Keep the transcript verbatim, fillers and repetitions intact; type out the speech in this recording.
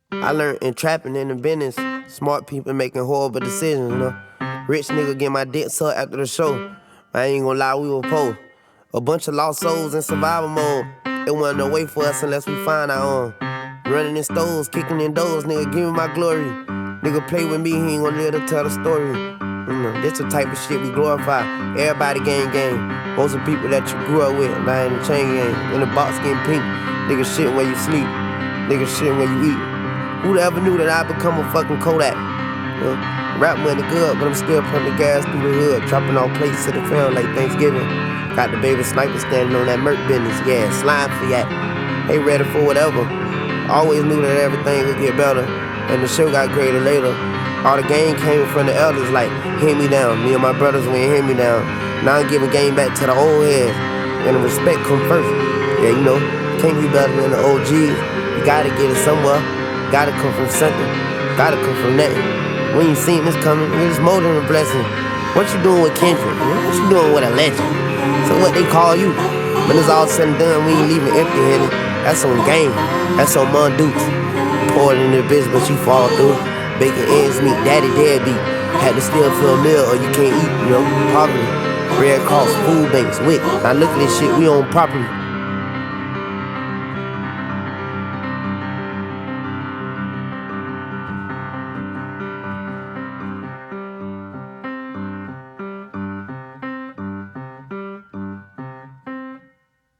I learned in trapping in the business, smart people making horrible decisions, you know. Rich nigga get my dick sucked after the show. I ain't gonna lie, we were poor. A bunch of lost souls in survival mode. It wasn't no way for us unless we find our own. Running in stores, kicking in doors, nigga, give me my glory. Nigga play with me, he ain't gonna live to tell the story. You know, this the type of shit we glorify. Everybody gang gang. Most of the people that you grew up with, lying in the chain gang. In the box getting pink. Nigga shitting where you sleep. Nigga shitting where you eat. Who'd ever knew that I'd become a fucking Kodak? You know, rap money good, but I'm still pumping gas through the hood. Dropping all plates to the film like Thanksgiving. Got the baby sniper standing on that Merc business. Yeah, slime for that. They ready for whatever. Always knew that everything would get better. And the show got greater later. All the game came from the elders like, hand me down. Me and my brothers went hand me down. Now I'm giving game back to the old heads. And the respect come first. Yeah, you know, can't be better than the O Gs. You gotta get it somewhere. Gotta come from something. Gotta come from nothing. We ain't seen this coming. It's more than a blessing. What you doing with Kendrick? What you doing with a legend? So what they call you? When it's all said and done, we ain't leaving empty-handed. That's on game. That's on Mon Dukes. Pour it in the bitch, but you fall through. Bacon ends meet, daddy deadbeat. Had to still fill a meal or you can't eat, you know, poverty. Red Cross, food banks, W I C. Now look at this shit, we own property.